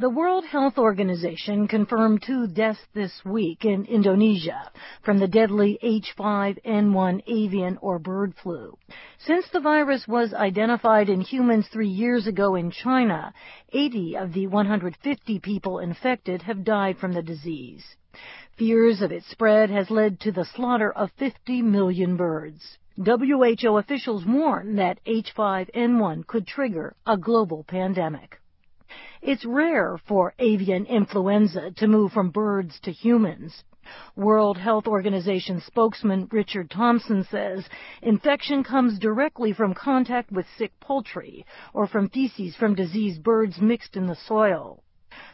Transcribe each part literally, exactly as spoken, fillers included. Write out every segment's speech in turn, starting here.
The World Health Organization confirmed two deaths this week in Indonesia from the deadly H five N one avian or bird flu. Since the virus was identified in humans three years ago in China, eighty of the one hundred fifty people infected have died from the disease. Fears of its spread has led to the slaughter of fifty million birds. W H O officials warn that H five N one could trigger a global pandemic. It's rare for avian influenza to move from birds to humans. World Health Organization spokesman Richard Thompson says infection comes directly from contact with sick poultry or from feces from diseased birds mixed in the soil.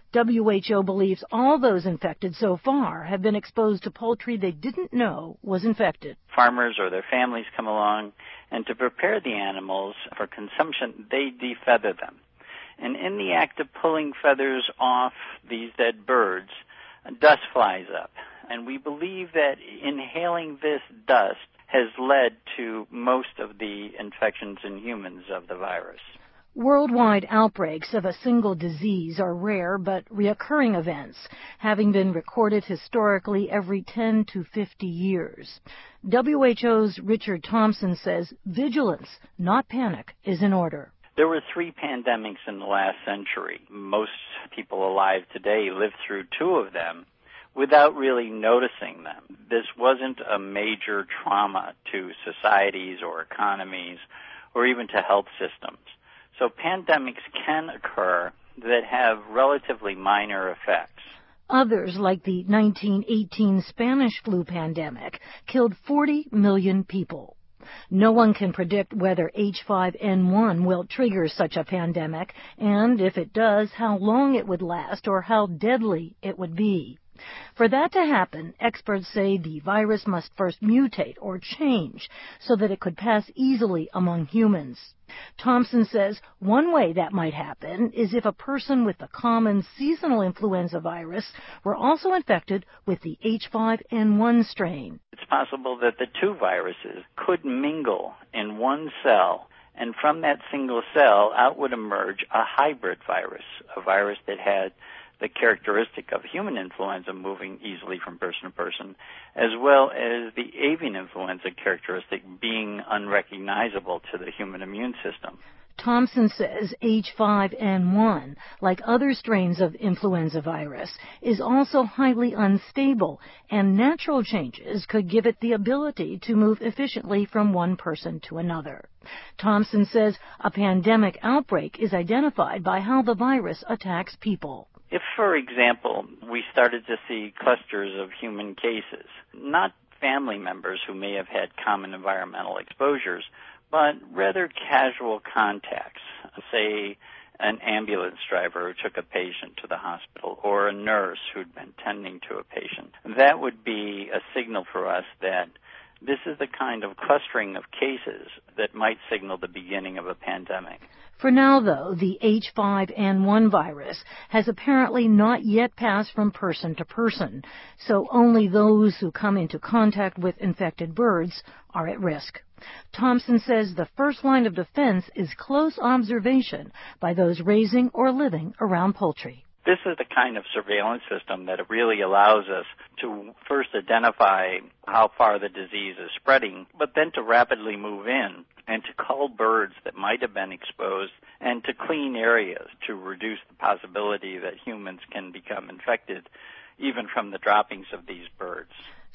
W H O believes all those infected so far have been exposed to poultry they didn't know was infected. Farmers or their families come along, and to prepare the animals for consumption, they defeather them. And in the act of pulling feathers off these dead birds, dust flies up. And we believe that inhaling this dust has led to most of the infections in humans of the virus. Worldwide outbreaks of a single disease are rare but reoccurring events, having been recorded historically every ten to fifty years. W H O's Richard Thompson says vigilance, not panic, is in order. There were three pandemics in the last century. Most people alive today lived through two of them without really noticing them. This wasn't a major trauma to societies or economies or even to health systems. So pandemics can occur that have relatively minor effects. Others, like the nineteen eighteen Spanish flu pandemic, killed forty million people. No one can predict whether H five N one will trigger such a pandemic, and if it does, how long it would last or how deadly it would be. For that to happen, experts say the virus must first mutate or change so that it could pass easily among humans. Thompson says one way that might happen is if a person with the common seasonal influenza virus were also infected with the H five N one strain. It's possible that the two viruses could mingle in one cell, and from that single cell out would emerge a hybrid virus, a virus that had the characteristic of human influenza moving easily from person to person, as well as the avian influenza characteristic being unrecognizable to the human immune system. Thompson says H five N one, like other strains of influenza virus, is also highly unstable, and natural changes could give it the ability to move efficiently from one person to another. Thompson says a pandemic outbreak is identified by how the virus attacks people. If, for example, we started to see clusters of human cases, not family members who may have had common environmental exposures, but rather casual contacts, say an ambulance driver who took a patient to the hospital or a nurse who'd been tending to a patient, that would be a signal for us that this is the kind of clustering of cases that might signal the beginning of a pandemic. For now, though, the H five N one virus has apparently not yet passed from person to person, so only those who come into contact with infected birds are at risk. Thompson says the first line of defense is close observation by those raising or living around poultry. This is the kind of surveillance system that really allows us to first identify how far the disease is spreading, but then to rapidly move in and to cull birds that might have been exposed and to clean areas to reduce the possibility that humans can become infected even from the droppings of these birds.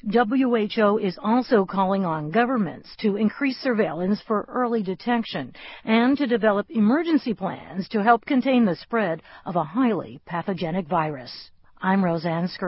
W H O is also calling on governments to increase surveillance for early detection and to develop emergency plans to help contain the spread of a highly pathogenic virus. I'm Roseanne Skir.